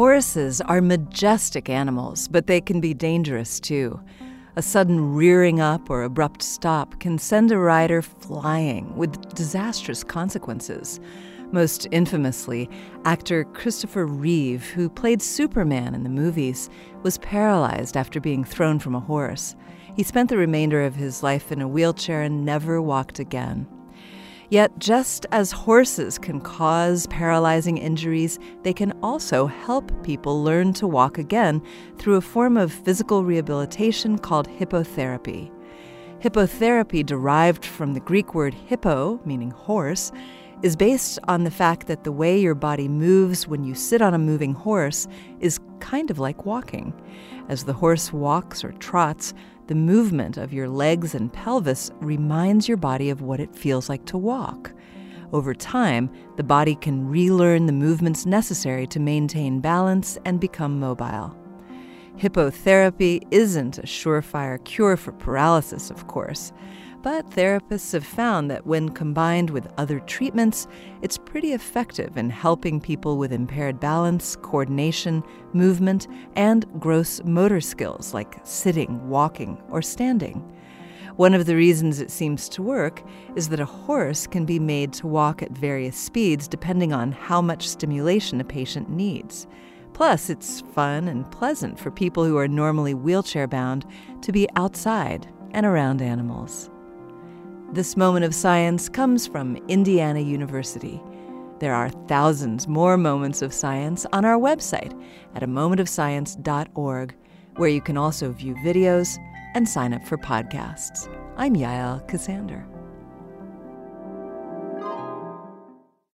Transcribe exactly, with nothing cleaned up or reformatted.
Horses are majestic animals, but they can be dangerous too. A sudden rearing up or abrupt stop can send a rider flying with disastrous consequences. Most infamously, actor Christopher Reeve, who played Superman in the movies, was paralyzed after being thrown from a horse. He spent the remainder of his life in a wheelchair and never walked again. Yet, just as horses can cause paralyzing injuries, they can also help people learn to walk again through a form of physical rehabilitation called hippotherapy. Hippotherapy, derived from the Greek word hippo, meaning horse, is based on the fact that the way your body moves when you sit on a moving horse is kind of like walking. As the horse walks or trots, the movement of your legs and pelvis reminds your body of what it feels like to walk. Over time, the body can relearn the movements necessary to maintain balance and become mobile. Hippotherapy isn't a surefire cure for paralysis, of course, but therapists have found that when combined with other treatments, it's pretty effective in helping people with impaired balance, coordination, movement, and gross motor skills like sitting, walking, or standing. One of the reasons it seems to work is that a horse can be made to walk at various speeds depending on how much stimulation a patient needs. Plus, it's fun and pleasant for people who are normally wheelchair-bound to be outside and around animals. This moment of science comes from Indiana University. There are thousands more moments of science on our website at a moment of science dot org, where you can also view videos and sign up for podcasts. I'm Yael Ksander.